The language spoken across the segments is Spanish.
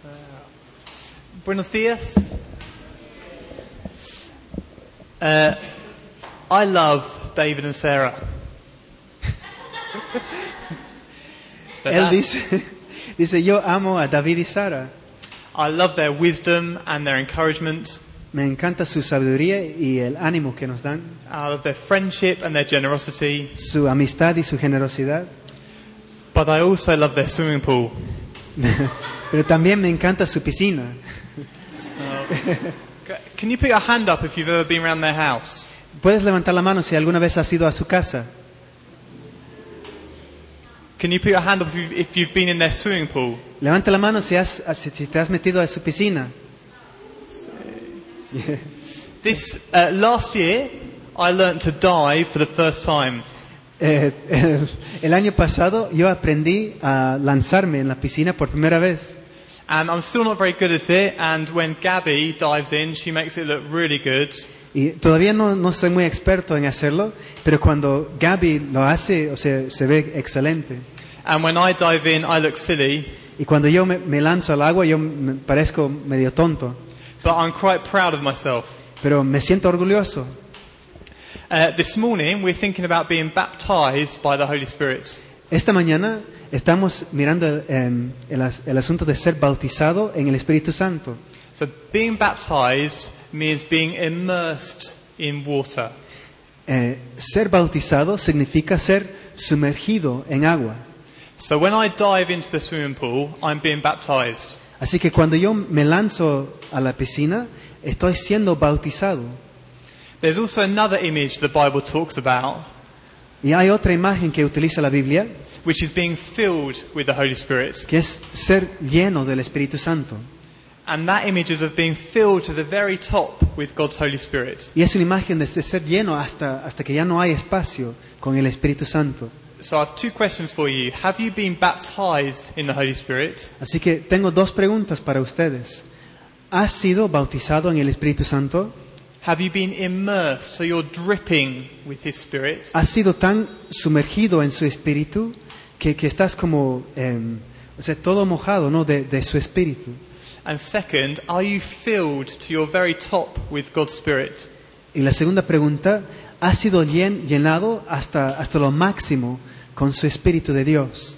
Buenos días. I love David and Sarah. Él dice, yo amo a David y Sara. I love their wisdom and their encouragement. Me encanta su sabiduría y el ánimo que nos dan. I love their friendship and their generosity. Su amistad y su generosidad. But I also love their swimming pool. Pero también me encanta su piscina. Can you put your hand up if you've ever been around their house? ¿Puedes levantar la mano si alguna vez has ido a su casa? Can you put your hand up if you've been in their swimming pool? Levanta la mano si te has metido a su piscina. This last year, I learnt to dive for the first time. El año pasado yo aprendí a lanzarme en la piscina por primera vez. And I'm still not very good at it. And when Gabby dives in, she makes it look really good. Y todavía no soy muy experto en hacerlo, pero cuando Gaby lo hace, o sea, se ve excelente. And when I dive in, I look silly. Y cuando yo me lanzo al agua, yo me parezco medio tonto. But I'm quite proud of myself. Pero me siento orgulloso. This morning, we're thinking about being baptized by the Holy Spirit. Esta mañana estamos mirando el asunto de ser bautizado en el Espíritu Santo. So being baptized means being immersed in water. Ser bautizado significa ser sumergido en agua. So when I dive into the swimming pool, I'm being baptized. Así que cuando yo me lanzo a la piscina, estoy siendo bautizado. There's also another image the Bible talks about, Y hay otra imagen que utiliza la Biblia, which is being filled with the Holy Spirit. que es ser lleno del Espíritu Santo. And that image is of being filled to the very top with God's Holy Spirit. Y es una imagen de ser lleno hasta que ya no hay espacio con el Espíritu Santo. So I have two questions for you. Have you been baptized in the Holy Spirit? Así que tengo dos preguntas para ustedes. ¿Has sido bautizado en el Espíritu Santo? Have you been immersed, so you're dripping with His Spirit? ¿Has sido tan sumergido en su Espíritu que estás como, o sea, todo mojado, ¿no? de su Espíritu? And second, are you filled to your very top with God's Spirit? Y la segunda pregunta, ¿has sido llenado hasta lo máximo con su Espíritu de Dios?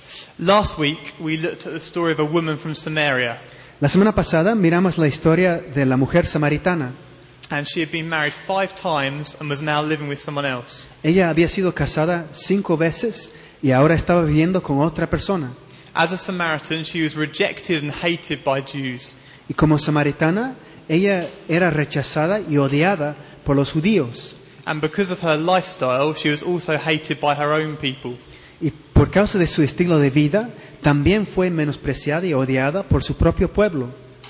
Last week, we looked at the story of a woman from Samaria. La semana pasada miramos la historia de la mujer samaritana. And she had been married 5 times and was now living with someone else. Ella había sido casada 5 veces y ahora estaba viviendo con otra persona. As a Samaritan, she was rejected and hated by Jews. Y como samaritana, ella era rechazada y odiada por los judíos. And because of her lifestyle, she was also hated by her own people. Y por causa de su estilo de vida, también fue menospreciada y odiada por su propio pueblo.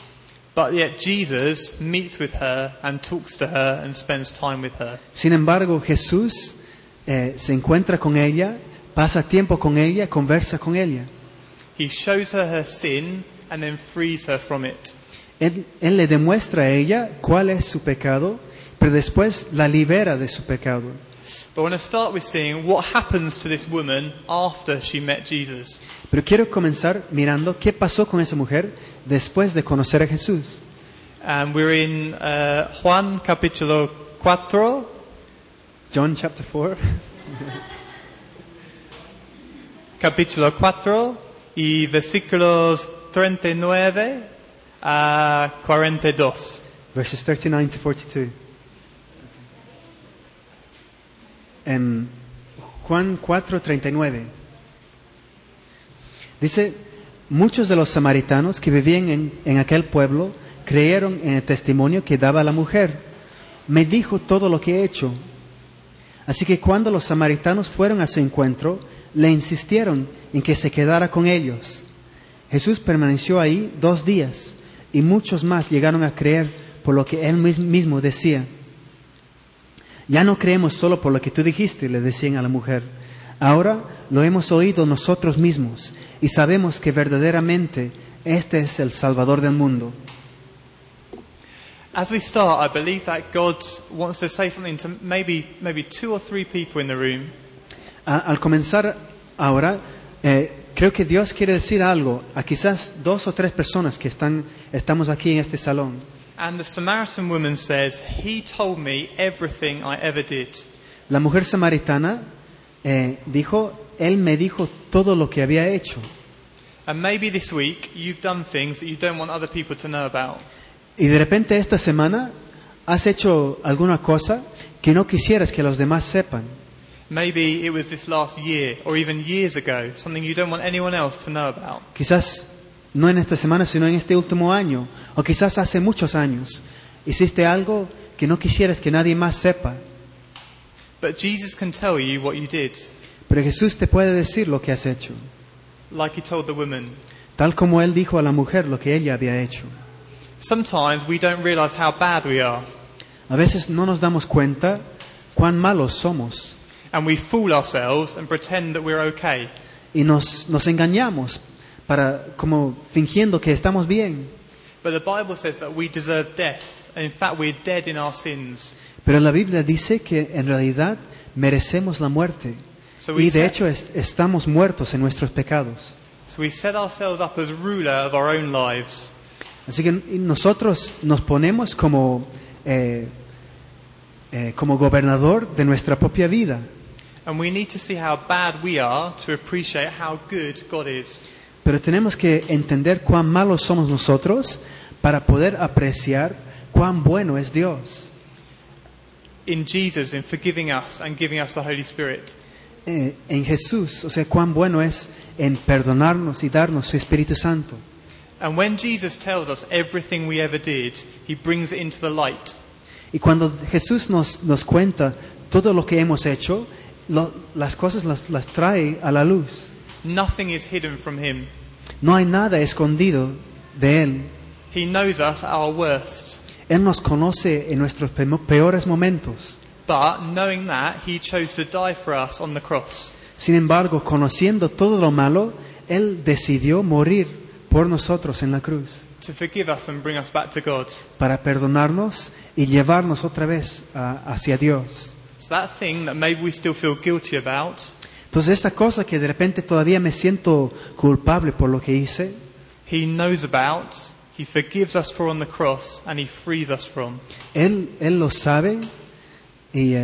But yet Jesus meets with her and talks to her and spends time with her. Sin embargo, Jesús se encuentra con ella, pasa tiempo con ella, conversa con ella. He shows her sin and then frees her from it. Él le demuestra a ella cuál es su pecado, pero después la libera de su pecado. But I want to start with seeing what happens to this woman after she met Jesus. Pero quiero comenzar mirando qué pasó con esa mujer después de conocer a Jesús. And we're in Juan capítulo 4. John chapter 4. Capítulo 4 y versículos 39 a 42. Verses 39 to 42. En Juan 4:39 dice: muchos de los samaritanos que vivían en aquel pueblo creyeron en el testimonio que daba la mujer. Me dijo todo lo que he hecho. Así que cuando los samaritanos fueron a su encuentro, le insistieron en que se quedara con ellos. Jesús permaneció ahí 2 días y muchos más llegaron a creer por lo que él mismo decía. Ya no creemos solo por lo que tú dijiste, le decían a la mujer. Ahora lo hemos oído nosotros mismos y sabemos que verdaderamente este es el Salvador del mundo. As we start, I believe that God wants to say something to maybe 2 or 3 people in the room. Al comenzar ahora, creo que Dios quiere decir algo a quizás 2 o 3 personas que estamos aquí en este salón. And the Samaritan woman says, "He told me everything I ever did." La mujer samaritana dijo, Él me dijo todo lo que había hecho. And maybe this week you've done things that you don't want other people to know about. Y de repente esta semana has hecho alguna cosa que no quisieras que los demás sepan. Maybe it was this last year or even years ago, something you don't want anyone else to know about. Quizás no en esta semana, sino en este último año, o quizás hace muchos años. Hiciste algo que no quisieras que nadie más sepa. But Jesus can tell you what you did, Pero Jesús te puede decir lo que has hecho, like he told the woman. tal como Él dijo a la mujer lo que ella había hecho. Sometimes we don't realize how bad we are, A veces no nos damos cuenta cuán malos somos and we fool ourselves and pretend that we're okay. y nos engañamos como fingiendo que estamos bien. But the Bible says that we deserve death, and in fact we're dead in our sins. Pero la Biblia dice que en realidad merecemos la muerte So we y de set- hecho estamos muertos en nuestros pecados. So we set ourselves up as ruler of our own lives. Así que nosotros nos ponemos como gobernador de nuestra propia vida. And we need to see how bad we are to appreciate how good God is. Pero tenemos que entender cuán malos somos nosotros para poder apreciar cuán bueno es Dios. In Jesus, in forgiving us and giving us the Holy Spirit. En Jesús, o sea, cuán bueno es en perdonarnos y darnos su Espíritu Santo. And when Jesus tells us everything we ever did, he brings it into the light. Y cuando Jesús nos cuenta todo lo que hemos hecho, las cosas las trae a la luz. Nothing is hidden from him. No hay nada escondido de Él. He knows us at our worst. Él nos conoce en nuestros peores momentos. But knowing that, he chose to die for us on the cross. Sin embargo, conociendo todo lo malo, Él decidió morir por nosotros en la cruz, To forgive us and bring us back to God. para perdonarnos y llevarnos otra vez hacia Dios. So that thing that maybe we still feel guilty about, Entonces, esta cosa que de repente todavía me siento culpable por lo que hice, he knows about, he forgives us for on the cross, and he frees us from. Él lo sabe y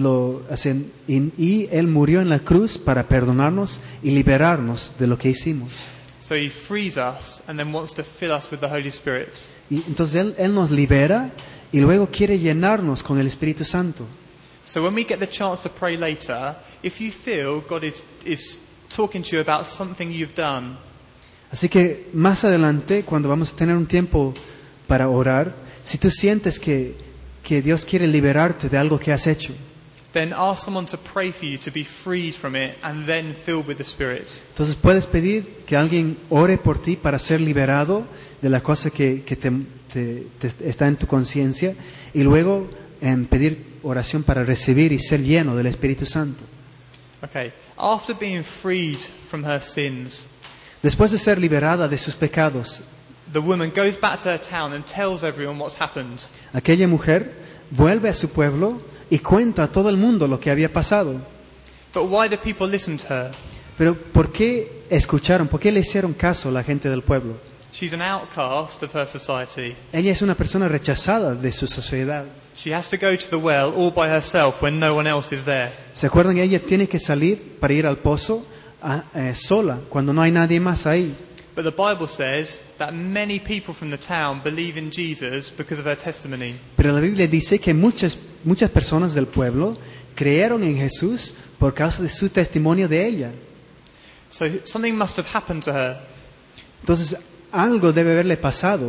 Él murió en la cruz para perdonarnos y liberarnos de lo que hicimos. So he frees us and then wants to fill us with the Holy Spirit. Y entonces Él nos libera y luego quiere llenarnos con el Espíritu Santo. So when we get the chance to pray later, if you feel God is talking to you about something you've done, Así que más adelante, cuando vamos a tener un tiempo para orar, si tú sientes que Dios quiere liberarte de algo que has hecho, then ask someone to pray for you to be freed from it and then filled with the Spirit. entonces puedes pedir que alguien ore por ti para ser liberado de la cosa que te está en tu conciencia y luego pedir oración para recibir y ser lleno del Espíritu Santo. Okay. After being freed from her sins, Después de ser liberada de sus pecados, the woman goes back to her town and tells everyone what's happened. aquella mujer vuelve a su pueblo y cuenta a todo el mundo lo que había pasado. But why do people listen to her? Pero ¿por qué escucharon? ¿Por qué le hicieron caso a la gente del pueblo? She's an outcast of her society. Ella es una persona rechazada de su sociedad. She has to go to the well all by herself when no one else is there. ¿Se acuerdan? Ella tiene que salir para ir al pozo sola, cuando no hay nadie más ahí. But the Bible says that many people from the town believe in Jesus because of her testimony. Pero la Biblia dice que muchas personas del pueblo creyeron en Jesús por causa de su testimonio de ella. So something must have happened to her. Entonces, algo debe haberle pasado.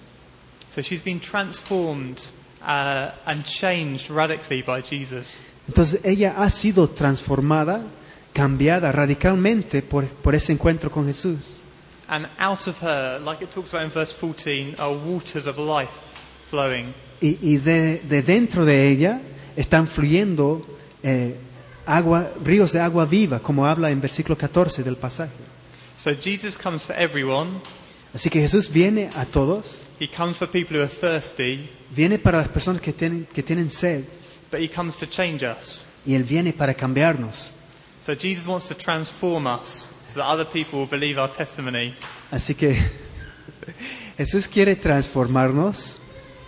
So she's been transformed and changed radically by Jesus. Entonces, ella ha sido transformada, cambiada radicalmente por ese encuentro con Jesús. And out of her, like it talks about in verse 14, are waters of life flowing. Y de dentro de ella están fluyendo ríos de agua viva, como habla en versículo 14 del pasaje. So Jesus comes for everyone. Así que Jesús viene a todos, He comes for people who are thirsty, viene para las personas que tienen sed, but he comes to change us. y Él viene para cambiarnos. So Jesus wants to transform us so that other people will believe our testimony. Así que Jesús quiere transformarnos.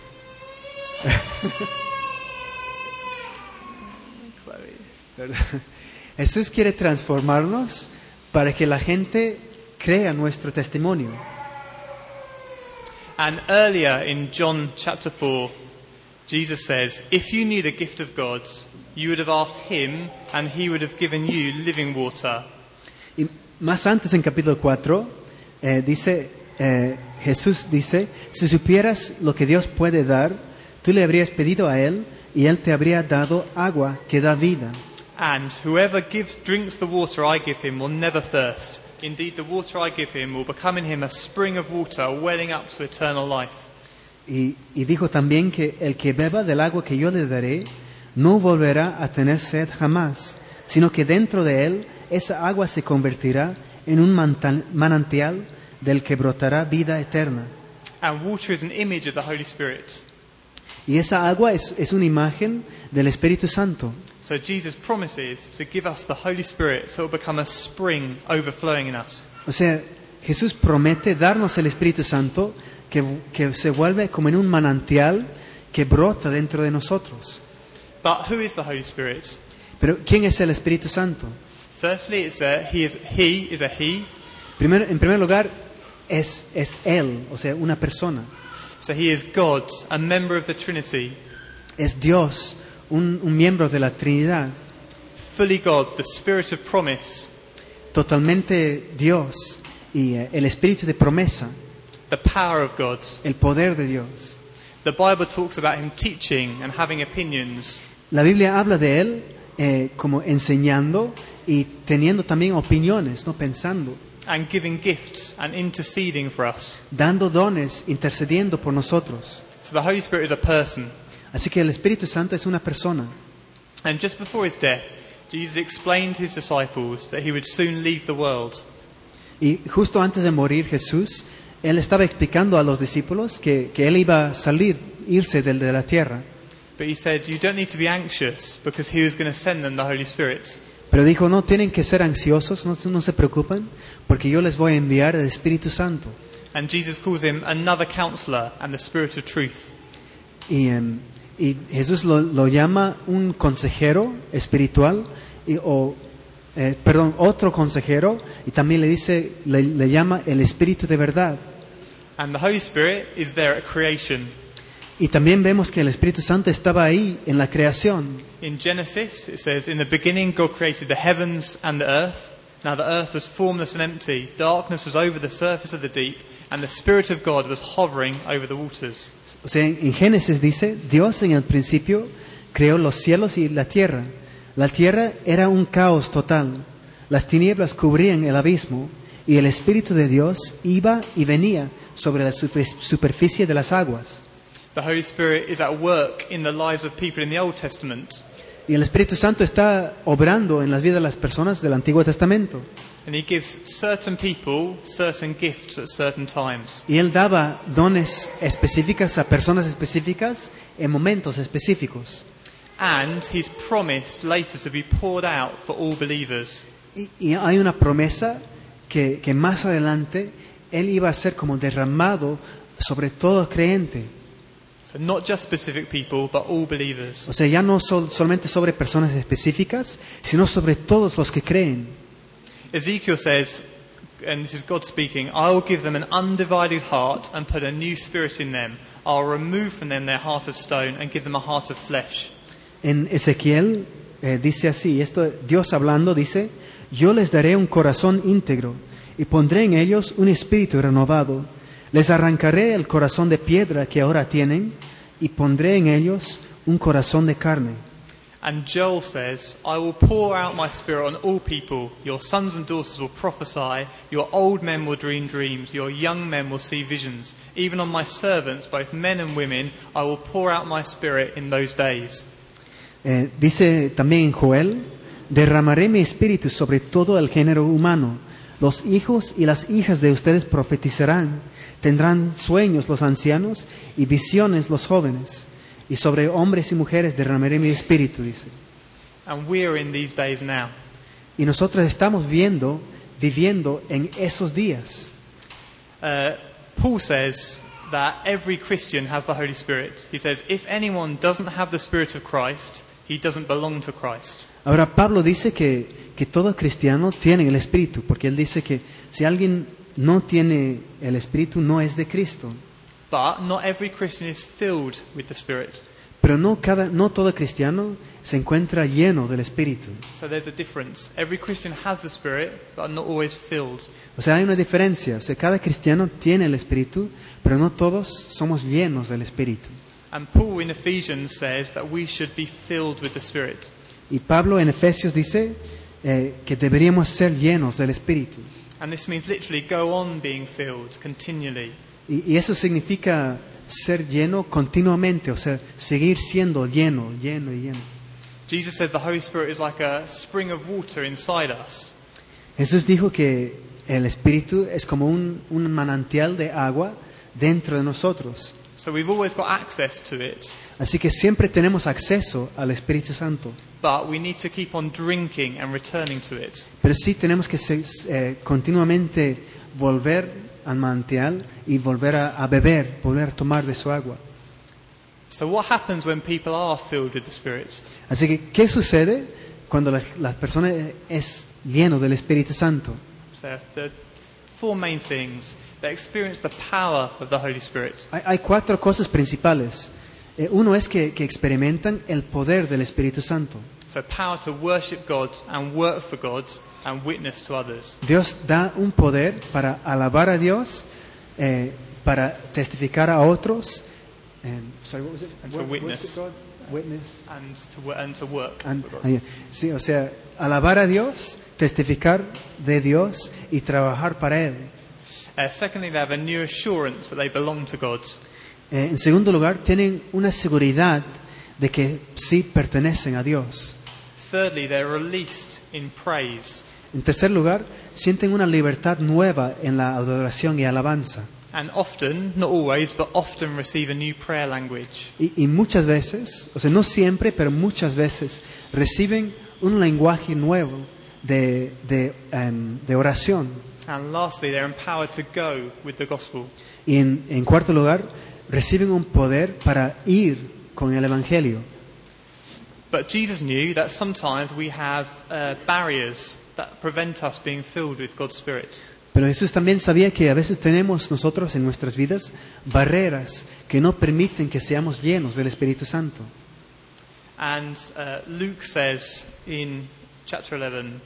Jesús quiere transformarnos para que la gente crea nuestro testimonio. And earlier in John chapter 4, Jesus says, if you knew the gift of God, you would have asked him and he would have given you living water. Y más antes en capítulo 4, Jesús dice, si supieras lo que Dios puede dar, tú le habrías pedido a Él y Él te habría dado agua que da vida. And whoever drinks the water I give him will never thirst. Indeed, the water I give him will become in him a spring of water welling up to eternal life. Y dijo también que el que beba del agua que yo le daré no volverá a tener sed jamás, sino que dentro de él esa agua se convertirá en un manantial del que brotará vida eterna. And water is an image of the Holy Spirit. Y esa agua es una imagen del Espíritu Santo. So Jesus promises to give us the Holy Spirit so it will become a spring overflowing in us. O sea, Jesús promete darnos el Espíritu Santo que se vuelve como en un manantial que brota dentro de nosotros. But who is the Holy Spirit? Pero ¿quién es el Espíritu Santo? Firstly, it's he is a he. En primer lugar, es Él, o sea, una persona. So he is God, a member of the Trinity. Es Dios, un miembro de la Trinidad. Fully God, the Spirit of promise. Totalmente Dios y el Espíritu de promesa. The power of God. El poder de Dios. The Bible talks about him teaching and having opinions. La Biblia habla de Él como enseñando y teniendo también opiniones, no pensando. And giving gifts and interceding for us. Dando dones, intercediendo por nosotros. So the Holy Spirit is a person. Así que el Espíritu Santo es una persona. And just before his death, Jesus explained to his disciples that he would soon leave the world. Y justo antes de morir Jesús, Él estaba explicando a los discípulos que Él iba a irse de la tierra. But he said, you don't need to be anxious because he was going to send them the Holy Spirit. Pero dijo, no tienen que ser ansiosos, no se preocupen, porque yo les voy a enviar el Espíritu Santo. And Jesus calls him another counselor and the Spirit of truth. Y Jesús lo llama un consejero espiritual, otro consejero, y también le llama el Espíritu de verdad. And the Holy Spirit is there at creation. Y también vemos que el Espíritu Santo estaba ahí en la creación. In Genesis, it says, in the beginning God created the heavens and the earth. Now the earth was formless and empty. Darkness was over the surface of the deep. And the Spirit of God was hovering over the waters. O sea, en Génesis dice, Dios en el principio creó los cielos y la tierra. La tierra era un caos total. Las tinieblas cubrían el abismo y el Espíritu de Dios iba y venía sobre la superficie de las aguas. The Holy Spirit is at work in the lives of people in the Old Testament. Y el Espíritu Santo está obrando en las vidas de las personas del Antiguo Testamento. And he gives certain people certain gifts at certain times. Y Él daba dones específicas a personas específicas en momentos específicos. And he's promised later to be poured out for all believers. Y hay una promesa que más adelante Él iba a ser como derramado sobre todo creyente. So not just specific people, but all believers. O sea, ya no solamente sobre personas específicas, sino sobre todos los que creen. Ezekiel says, and this is God speaking, I will give them an undivided heart and put a new spirit in them. I'll remove from them their heart of stone and give them a heart of flesh. En Ezequiel dice así, Dios hablando dice, yo les daré un corazón íntegro y pondré en ellos un espíritu renovado. Les arrancaré el corazón de piedra que ahora tienen y pondré en ellos un corazón de carne. And Joel says, I will pour out my spirit on all people. Your sons and daughters will prophesy. Your old men will dream dreams. Your young men will see visions. Even on my servants, both men and women, I will pour out my spirit in those days. Dice también en Joel, derramaré mi espíritu sobre todo el género humano. Los hijos y las hijas de ustedes profetizarán. Tendrán sueños los ancianos y visiones los jóvenes. Y sobre hombres y mujeres derramaré mi espíritu, dice. And we're in these days now. Y nosotros estamos viendo viviendo en esos días. Paul says that every Christian has the Holy Spirit. He says, if anyone doesn't have the Spirit of Christ, he doesn't belong to Christ. Ahora Pablo dice que todo cristiano tiene el Espíritu, porque él dice que si alguien no tiene el Espíritu no es de Cristo. But not every Christian is filled with the Spirit. Pero no todo cristiano se encuentra lleno del Espíritu. So there's a difference. Every Christian has the Spirit, but not always filled. O sea, hay una diferencia. O sea, cada cristiano tiene el Espíritu, pero no todos somos llenos del Espíritu. And Paul in Ephesians says that we should be filled with the Spirit. Y Pablo en Efesios dice que deberíamos ser llenos del Espíritu. And this means literally go on being filled continually. Y eso significa ser lleno continuamente, o sea, seguir siendo lleno. Jesus said the Holy Spirit is like a spring of water inside us. Jesús dijo que el Espíritu es como un manantial de agua dentro de nosotros. So we've always got access to it. Así que siempre tenemos acceso al Espíritu Santo. But we need to keep on drinking and returning to it. Pero sí tenemos que continuamente volver al manantial y volver a beber, volver a tomar de su agua. So what happens when people are filled with the Spirit? Así que, ¿qué sucede cuando la persona es lleno del Espíritu Santo? So the four main things. They experience the power of the Holy Spirit. Hay cuatro cosas principales. Uno es que experimentan el poder del Espíritu Santo. So power to worship God and work for God and witness to others. Dios da un poder para alabar a Dios, para testificar a otros. Sorry, what was it? And to witness. Worship God, witness. And to work for God. Sí, o sea, alabar a Dios, testificar de Dios y trabajar para Él. Secondly, they have a new assurance that they belong to God. En segundo lugar, tienen una seguridad de que sí pertenecen a Dios. Thirdly, they're released in praise. En tercer lugar, sienten una libertad nueva en la adoración y alabanza. And often, not always, but often receive a new prayer language. Y muchas veces, o sea, no siempre, pero muchas veces, reciben un lenguaje nuevo de oración. And lastly, they're empowered to go with the gospel. Y en cuarto lugar, reciben un poder para ir con el Evangelio. But Jesus knew that sometimes we have barriers that prevent us being filled with God's Spirit. Pero Jesús también sabía que a veces tenemos nosotros en nuestras vidas barreras que no permiten que seamos llenos del Espíritu Santo. And Luke says in chapter 11, do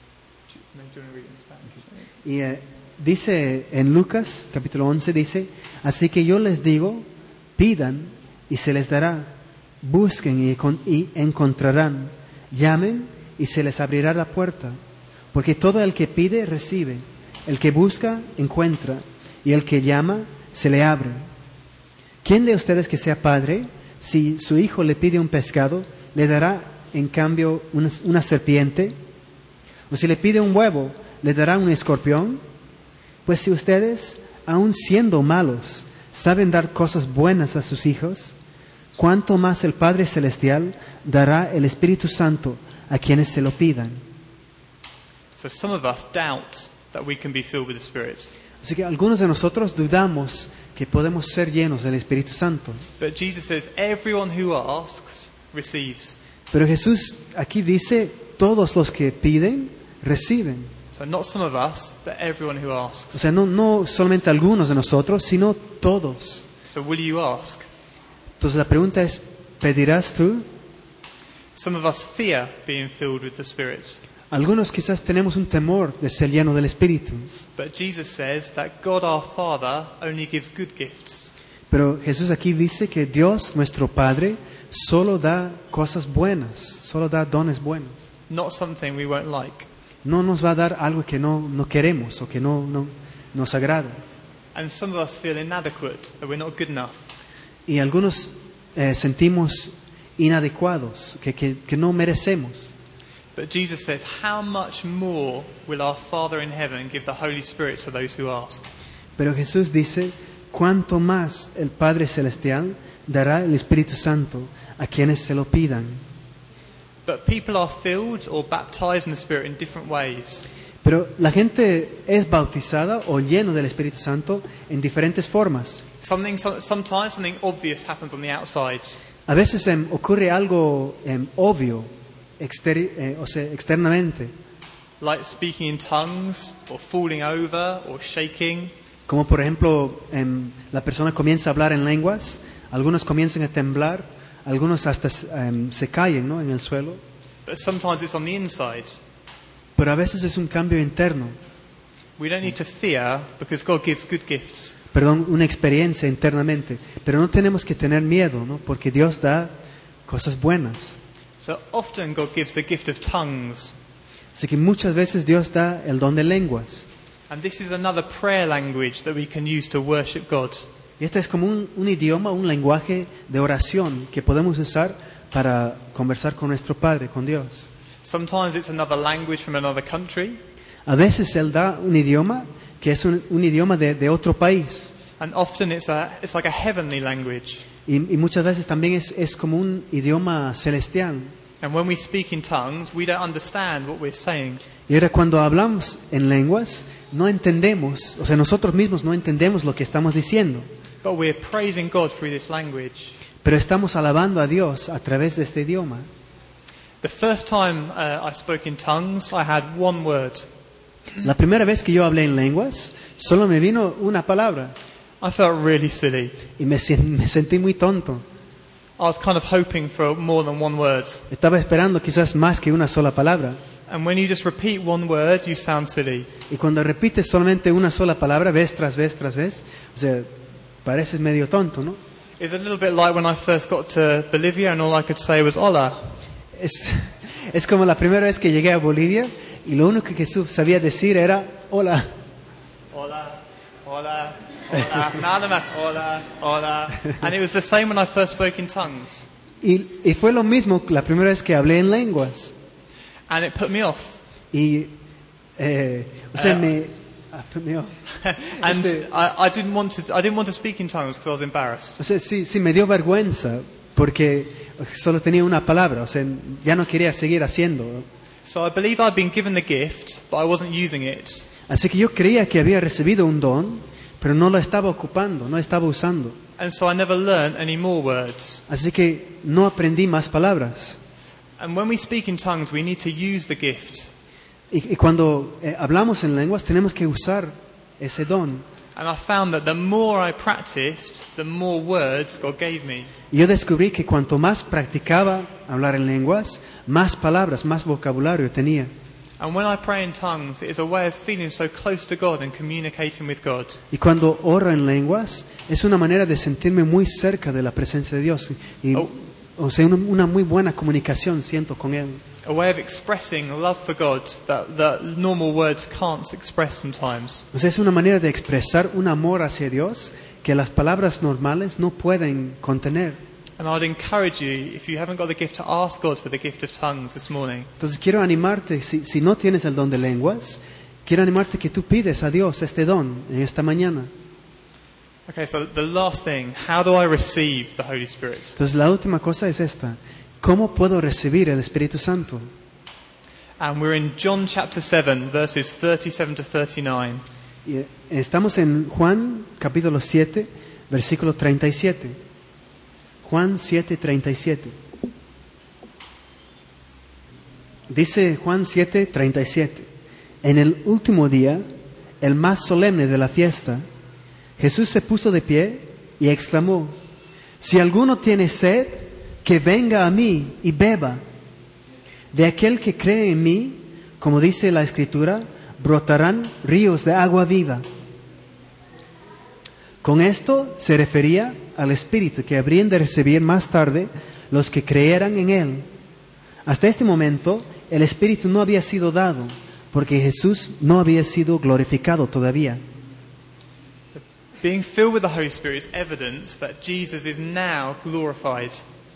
you want to read it in Spanish? Y dice en Lucas capítulo 11, dice, así que yo les digo, pidan y se les dará, busquen y encontrarán, llamen y se les abrirá la puerta, porque todo el que pide recibe, el que busca encuentra y el que llama se le abre. ¿Quién de ustedes que sea padre, si su hijo le pide un pescado, le dará en cambio una serpiente? ¿O si le pide un huevo, le dará un escorpión? Pues si ustedes, aun siendo malos, saben dar cosas buenas a sus hijos, ¿cuánto más el Padre Celestial dará el Espíritu Santo a quienes se lo pidan? So some of us doubt that we can be filled with the Spirit. Así que algunos de nosotros dudamos que podemos ser llenos del Espíritu Santo. But Jesus says, everyone who asks, receives. Pero Jesús aquí dice, todos los que piden, reciben. So not some of us, but everyone who asks. O sea, no solamente algunos de nosotros, sino todos. So will you ask? Entonces la pregunta es, ¿pedirás tú? Some of us fear being filled with the Spirit. Algunos quizás tenemos un temor de ser lleno del Espíritu. But Jesus says that God our Father only gives good gifts. Pero Jesús aquí dice que Dios, nuestro Padre, solo da cosas buenas, solo da dones buenos. Not something we won't like. No nos va a dar algo que no queremos o que no nos agrada. And some of us feel inadequate, that we're not good enough. Y algunos sentimos inadecuados, que no merecemos. But Jesus says, how much more will our Father in heaven give the Holy Spirit to those who ask? Pero Jesús dice, ¿cuánto más el Padre Celestial dará el Espíritu Santo a quienes se lo pidan? But people are filled or baptized in the Spirit in different ways. Pero la gente es bautizada o lleno del Espíritu Santo en diferentes formas. Sometimes something obvious happens on the outside. A veces ocurre algo obvio, externamente, Like speaking in tongues, or falling over, or shaking. como por ejemplo la persona comienza a hablar en lenguas, algunos comienzan a temblar, algunos hasta se caen, ¿no?, en el suelo. But sometimes it's on the inside. Pero a veces es un cambio interno, We don't need to fear because God gives good gifts. una experiencia internamente. Pero no tenemos que tener miedo, ¿no?, porque Dios da cosas buenas. So often God gives the gift of tongues. Así que muchas veces Dios da el don de lenguas. And this is another prayer language that we can use to worship God. Y este es como un idioma, un lenguaje de oración que podemos usar para conversar con nuestro Padre, con Dios. Sometimes it's another language from another country. A veces Él da un idioma que es un idioma de otro país. And often it's like a heavenly language. Y muchas veces también es como un idioma celestial. And when we speak in tongues, we don't understand what we're saying. Y ahora cuando hablamos en lenguas, no entendemos, o sea, nosotros mismos no entendemos lo que estamos diciendo. But we're praising God through this language. Pero estamos alabando a Dios a través de este idioma. The first time I spoke in tongues, I had one word. La primera vez que yo hablé en lenguas, solo me vino una palabra. I felt really silly. Y me sentí muy tonto. I was kind of hoping for more than one word. Estaba esperando quizás más que una sola palabra. And when you just repeat one word, you sound silly. Y cuando repites solamente una sola palabra, vez tras vez tras vez, o sea, pareces medio tonto, ¿no? It's a little bit like when I first got to Bolivia and all I could say was hola. Es como la primera vez que llegué a Bolivia y lo único que sabía decir era hola. Hola, hola, hola. Nada más, hola, hola. And it was the same when I first spoke in tongues. Y fue lo mismo la primera vez que hablé en lenguas. And it put me off. Y, me put me off. And I didn't want to speak in tongues because I was embarrassed. O sea, sí, me dio vergüenza porque solo tenía una palabra, o sea, ya no quería seguir haciendo. So I believe I'd been given the gift, but I wasn't using it. Así que yo creía que había recibido un don, pero no lo estaba ocupando, no estaba usando. And so I never learned any more words. Así que no aprendí más palabras. And when we speak in tongues, we need to use the gift. Y cuando hablamos en lenguas tenemos que usar ese don. And I found that the more I practiced, the more words God gave me. Y yo descubrí que cuanto más practicaba hablar en lenguas, más palabras, más vocabulario tenía. And when I pray in tongues, it is a way of feeling so close to God and communicating with God. Y cuando oro en lenguas, es una manera de sentirme muy cerca de la presencia de Dios. Y, o sea, una muy buena comunicación siento con Él. A way of expressing love for God that normal words can't express sometimes. O sea, es una manera de expresar un amor hacia Dios que las palabras normales no pueden contener. And I'd encourage you, if you haven't got the gift, to ask God for the gift of tongues this morning. Entonces quiero animarte, si no tienes el don de lenguas, quiero animarte que tú pides a Dios este don en esta mañana. Okay, so the last thing, how do I receive the Holy Spirit? Entonces la última cosa es esta: ¿cómo puedo recibir el Espíritu Santo? And we're in John chapter 7, verses 37 to 39. Y estamos en Juan capítulo 7, versículo 37. Juan 7, 37. Dice Juan 7, 37. En el último día, el más solemne de la fiesta, Jesús se puso de pie y exclamó: si alguno tiene sed, que venga a mí y beba. De aquel que cree en mí, como dice la Escritura, brotarán ríos de agua viva. Con esto se refería al Espíritu que habrían de recibir más tarde los que creyeran en Él. Hasta este momento, el Espíritu no había sido dado, porque Jesús no había sido glorificado todavía. Being filled with the Holy Spirit is evidence that Jesus is now glorified.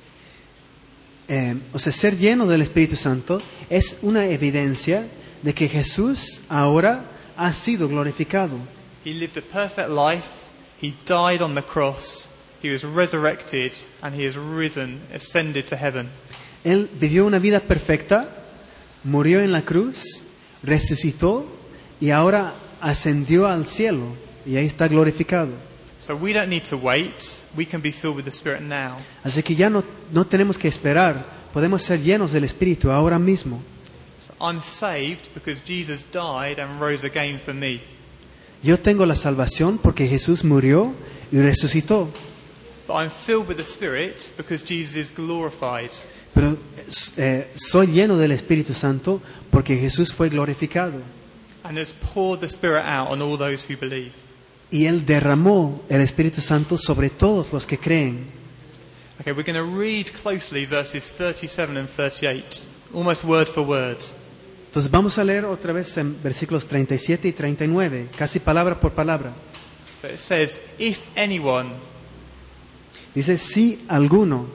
O sea, ser lleno del Espíritu Santo es una evidencia de que Jesús ahora ha sido glorificado. He lived a perfect life, He died on the cross, He was resurrected, and He has risen, ascended to heaven. Él vivió una vida perfecta, murió en la cruz, resucitó y ahora ascendió al cielo y ahí está glorificado. So we don't need to wait. We can be filled with the Spirit now. Así que ya no tenemos que esperar, podemos ser llenos del Espíritu ahora mismo. So I'm saved because Jesus died and rose again for me. Yo tengo la salvación porque Jesús murió y resucitó. But I'm filled with the Spirit because Jesus is glorified. Pero soy lleno del Espíritu Santo porque Jesús fue glorificado. And has poured the Spirit out on all those who believe. Y Él derramó el Espíritu Santo sobre todos los que creen. Okay, we're going to read closely verses 37 and 38, almost word for word. Entonces vamos a leer otra vez en versículos 37 y 39, casi palabra por palabra. So it says, if anyone Dice, si alguno,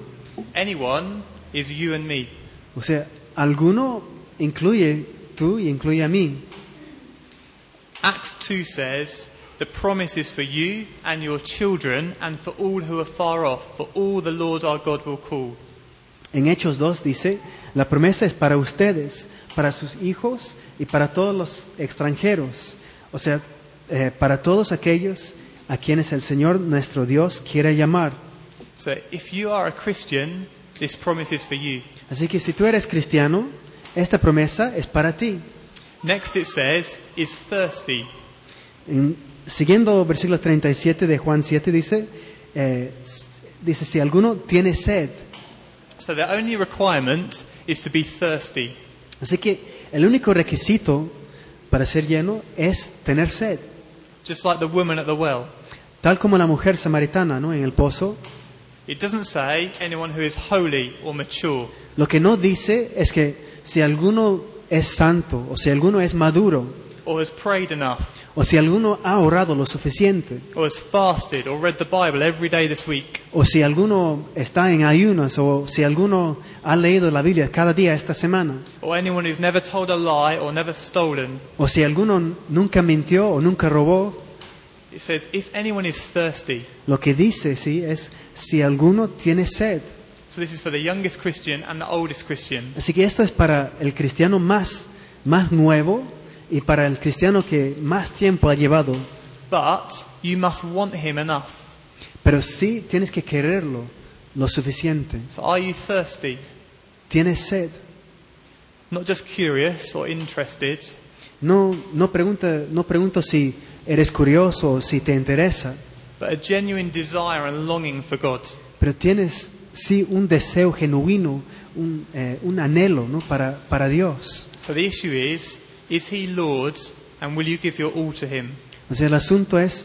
is you and me. o sea, alguno incluye tú y incluye a mí. Acts 2 says, the promise is for you and your children and for all who are far off, for all the Lord our God will call. En Hechos 2 dice, la promesa es para ustedes, para sus hijos y para todos los extranjeros. O sea, para todos aquellos a quienes el Señor nuestro Dios quiere llamar. So if you are a Christian, this promise is for you. Así que si tú eres cristiano, esta promesa es para ti. Next it says, is thirsty. Siguiendo versículo 37 de Juan 7 dice, si alguno tiene sed. So the only requirement is to be thirsty. Así que el único requisito para ser lleno es tener sed. Just like the woman at the well. Tal como la mujer samaritana, ¿no? En el pozo. It doesn't say anyone who is holy or mature. Lo que no dice es que si alguno es santo o si alguno es maduro Or has prayed enough. o si alguno ha orado lo suficiente Or has fasted or read the Bible every day this week. o si alguno está en ayunas o si alguno ha leído la Biblia cada día esta semana Or anyone who's never told a lie or never stolen. o si alguno nunca mintió o nunca robó. It says, if anyone is thirsty. Lo que dice, sí, es si alguno tiene sed. So this is for the youngest Christian and the oldest Christian. Así que esto es para el cristiano más nuevo y para el cristiano que más tiempo ha llevado. But you must want him enough. Pero sí tienes que quererlo lo suficiente. So are you thirsty? ¿Tienes sed? Not just curious or interested, No pregunto si eres curioso o si te interesa, but a genuine desire and longing for God. pero tienes sí un deseo genuino, un anhelo, ¿no? para Dios. So the issue is he Lord and will you give your all to him? O sea, el asunto es,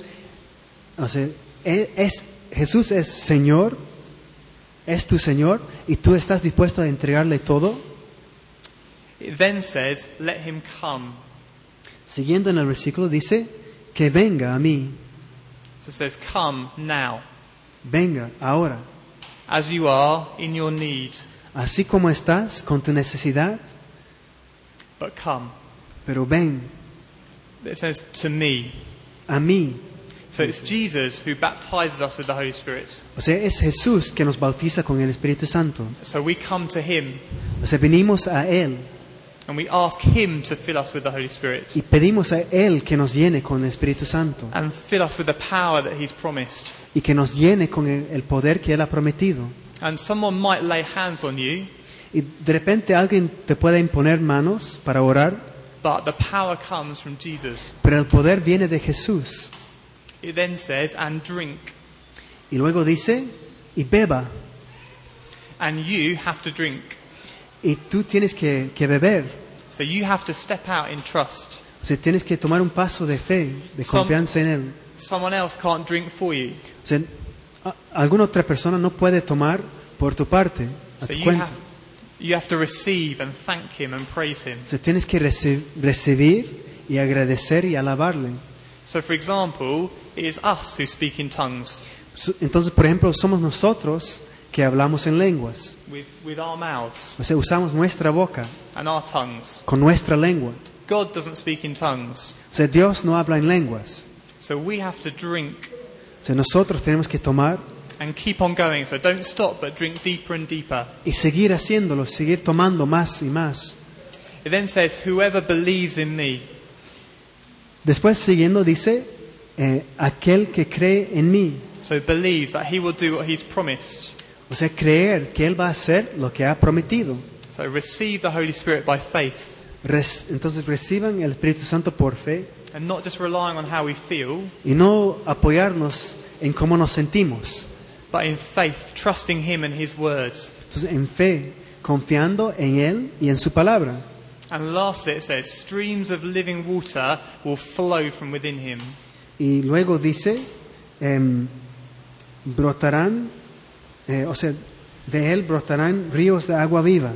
Jesús es Señor, es tu Señor y tú estás dispuesto a entregarle todo. It then says, let him come. Siguiendo en el versículo dice que venga a mí, So it says, come now, venga ahora, as you are in your need, así como estás con tu necesidad, but come. pero ven It says, to me. a mí. So it's Jesus who baptizes us with the Holy Spirit. O sea, es Jesús que nos bautiza con el Espíritu Santo. So we come to him O sea, venimos a Él and we ask him to fill us with the Holy Spirit y pedimos a Él que nos llene con el Espíritu Santo and fill us with the power that he's promised. y que nos llene con el poder que Él ha prometido. And someone might lay hands on you, Y de repente alguien te puede imponer manos para orar, but the power comes from Jesus. pero el poder viene de Jesús. It then says, and drink. Y luego dice, y beba. And you have to drink. Y tú tienes que beber. So you have to step out in trust. O sea, tienes que tomar un paso de fe, de confianza en Él. Someone else can't drink for you. O sea, alguna otra persona no puede tomar por tu parte, a So tu cuenta. you have to receive and thank him and praise him. O sea, tienes que recibir y agradecer y alabarle. So for example, it is us who speak in tongues Entonces, por ejemplo, somos nosotros que hablamos en lenguas. with our mouths O sea, usamos nuestra boca and our tongues. con nuestra lengua. God doesn't speak in tongues. O sea, Dios no habla en lenguas. So we have to drink O sea, nosotros tenemos que tomar and keep on going. So don't stop, but drink deeper and deeper. y seguir haciéndolo, seguir tomando más y más. It then says, whoever believes in me. Después siguiendo dice, aquel que cree en mí. So believes that he will do what he's promised. O sea, creer que Él va a hacer lo que ha prometido. So receive the Holy Spirit by faith. Entonces reciban el Espíritu Santo por fe And not just relying on how we feel, y no apoyarnos en cómo nos sentimos. but in faith, trusting him and his words. Entonces en fe, confiando en Él y en su palabra. And lastly it says, streams of living water will flow from within him. Y luego dice, brotarán, o sea, de Él brotarán ríos de agua viva.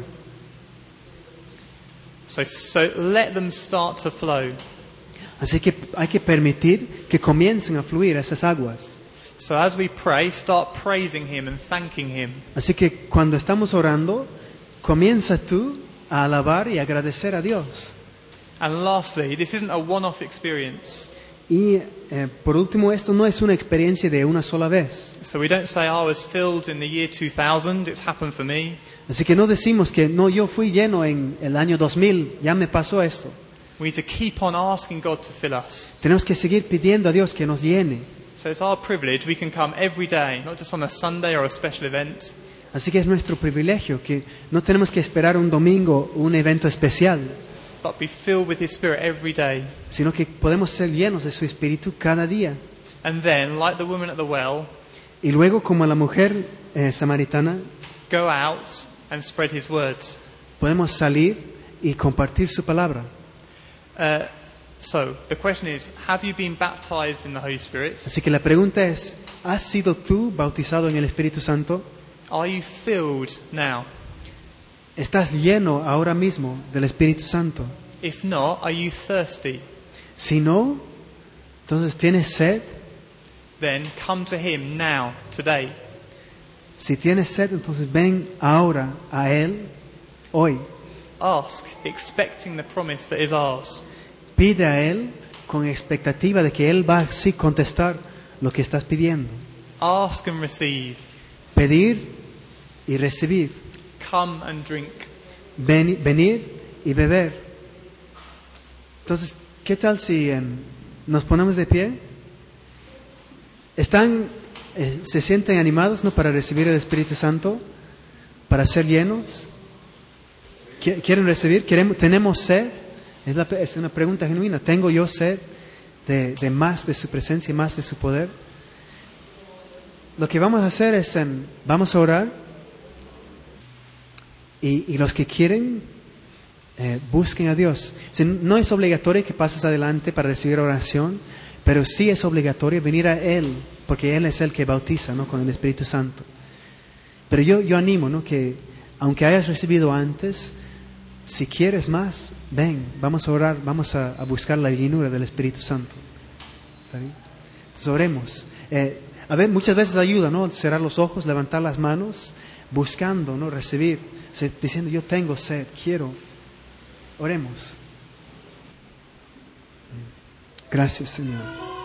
So let them start to flow. Así que hay que permitir que comiencen a fluir esas aguas. So as we pray, start praising him and thanking him. Así que cuando estamos orando, comienza tú a alabar y agradecer a Dios. And lastly, this isn't a one-off experience. Y por último, esto no es una experiencia de una sola vez. So we don't say, I was filled in the year 2000, it's happened for me. Así que no decimos que no, yo fui lleno en el año 2000, ya me pasó esto. We need to keep on asking God to fill us. Tenemos que seguir pidiendo a Dios que nos llene. So it's our privilege, we can come every day, not just on a Sunday or a special event. Así que es nuestro privilegio que no tenemos que esperar un domingo, un evento especial, But be filled with his Spirit every day. sino que podemos ser llenos de su Espíritu cada día. And then, like the woman at the well, Y luego, como la mujer samaritana, go out and spread his words. podemos salir y compartir su palabra. So, the question is, have you been baptized in the Holy Spirit? Así que la pregunta es, ¿has sido tú bautizado en el Espíritu Santo? Are you filled now? ¿Estás lleno ahora mismo del Espíritu Santo? If not, are you thirsty? Si no, entonces tienes sed. Then come to him now, today. Si tienes sed, entonces ven ahora a Él, hoy. Ask, expecting the promise that is ours. Pide a Él con expectativa de que Él va a sí contestar lo que estás pidiendo. Ask and receive. Pedir y recibir. Come and drink. Venir y beber. Entonces, ¿qué tal si nos ponemos de pie? ¿Se sienten animados, no, para recibir el Espíritu Santo? ¿Para ser llenos? ¿Quieren recibir? ¿Tenemos sed? Es una pregunta genuina. ¿Tengo yo sed de más de su presencia y más de su poder? Lo que vamos a hacer es, vamos a orar. Y los que quieren, busquen a Dios. No es obligatorio que pases adelante para recibir oración, pero sí es obligatorio venir a Él, porque Él es el que bautiza, ¿no?, con el Espíritu Santo. Pero yo animo, ¿no?, que aunque hayas recibido antes, si quieres más, ven, vamos a orar, vamos a buscar la llenura del Espíritu Santo. ¿Está bien? Entonces oremos. Muchas veces ayuda, ¿no?, cerrar los ojos, levantar las manos, buscando, ¿no?, recibir, diciendo, yo tengo sed, quiero. Oremos. Gracias, Señor.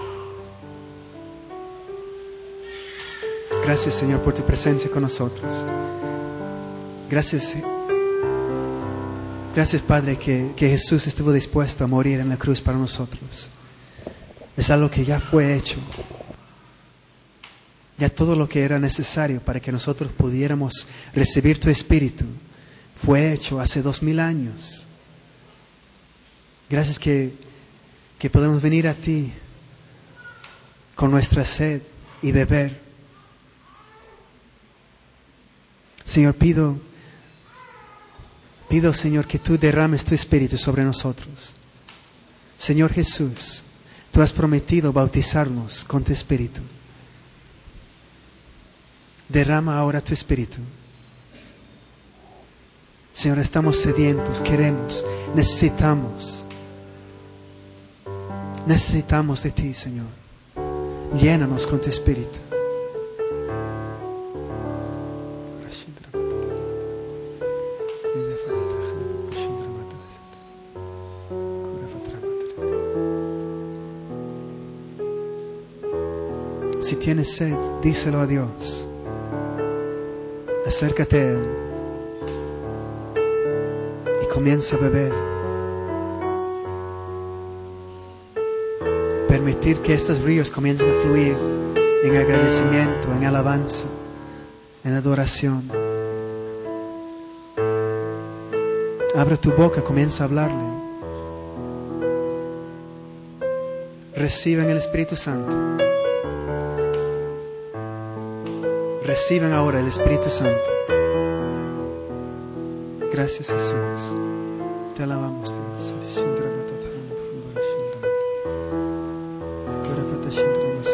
Gracias, Señor, por tu presencia con nosotros. Gracias, Padre, que Jesús estuvo dispuesto a morir en la cruz para nosotros. Es algo que ya fue hecho. Ya todo lo que era necesario para que nosotros pudiéramos recibir tu Espíritu fue hecho hace 2000 años. Gracias que podemos venir a ti con nuestra sed y beber. Señor, pido, Señor, que tú derrames tu Espíritu sobre nosotros. Señor Jesús, tú has prometido bautizarnos con tu Espíritu. Derrama ahora tu Espíritu. Señor, estamos sedientos, queremos, necesitamos de ti, Señor. Llénanos con tu Espíritu. Si tienes sed, díselo a Dios. Acércate a Él y comienza a beber. permitir que estos ríos comiencen a fluir en agradecimiento, en alabanza, en adoración. Abre tu boca, comienza a hablarle. Reciban el Espíritu Santo. Reciban ahora el Espíritu Santo. Gracias, Jesús. Te alabamos, Dios.